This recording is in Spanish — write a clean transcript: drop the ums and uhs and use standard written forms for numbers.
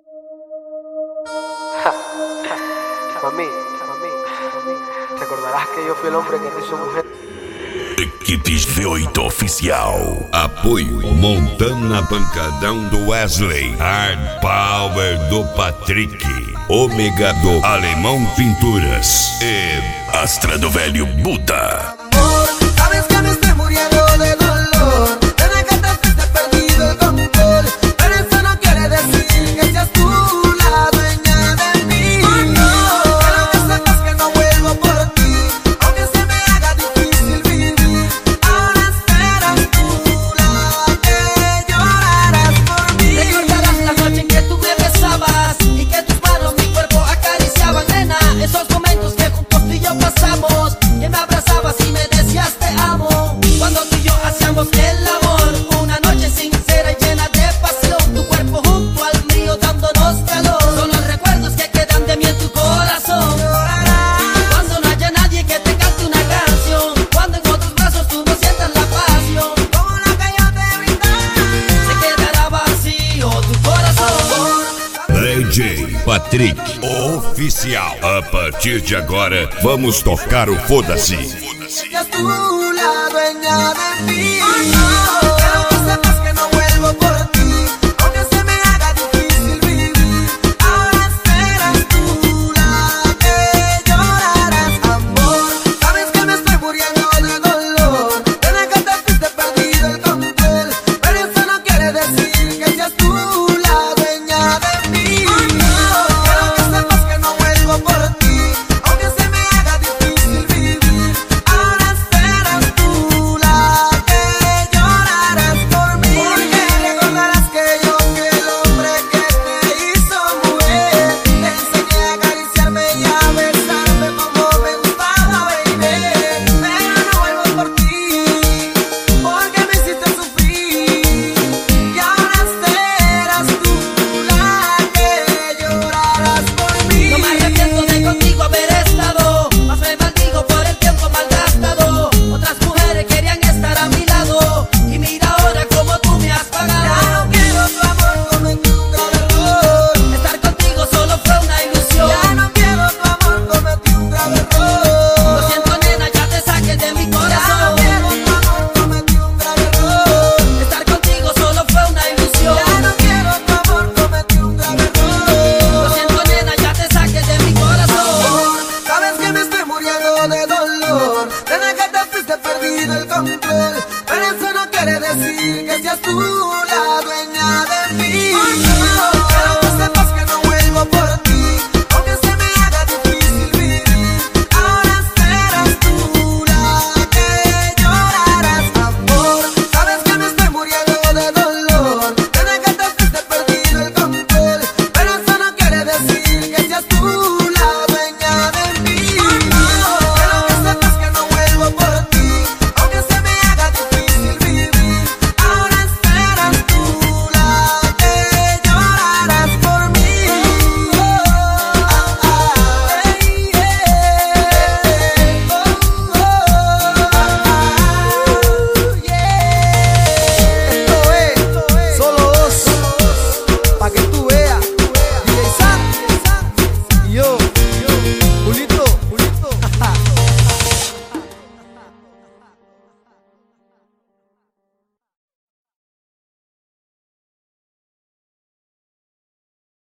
Mami, recordarás que yo fui el hombre que te hizo mujer. Equipes V8 Oficial. Apoio Montana Pancadão do Wesley. Hard Power do Patrick. Ômega do Alemão Pinturas. E Astra do Velho Buda. Sabes que me estoy muriendo de dolor. Desde que te fuiste he perdido el control. Pero eso no quiere decir que seas tú la dueña de mí. Quiero que sepas que no vuelvo por ti, aunque se me haga difícil vivir. Ahora esperas tú la que llorarás por mí. Recordarás la noche en que tú me besabas y que tus manos mi cuerpo acariciaban, nena. Esos momentos que juntos tú y yo pasamos, que me abrazabas y me decías te amo. Cuando tú y yo hacíamos el amor, una noche sincera y llena de pasión. Tu cuerpo junto al mío dándonos calor. Son los recuerdos que quedan de mí en tu corazón. Cuando no haya nadie que te cante una canción, cuando en otros brazos tú no sientas la pasión Como la que yo te brindé, se quedará vacío tu corazón. DJ Patrick Oficial. A partir de agora, vamos tocar o Foda-se. seas tú la dueña de mí.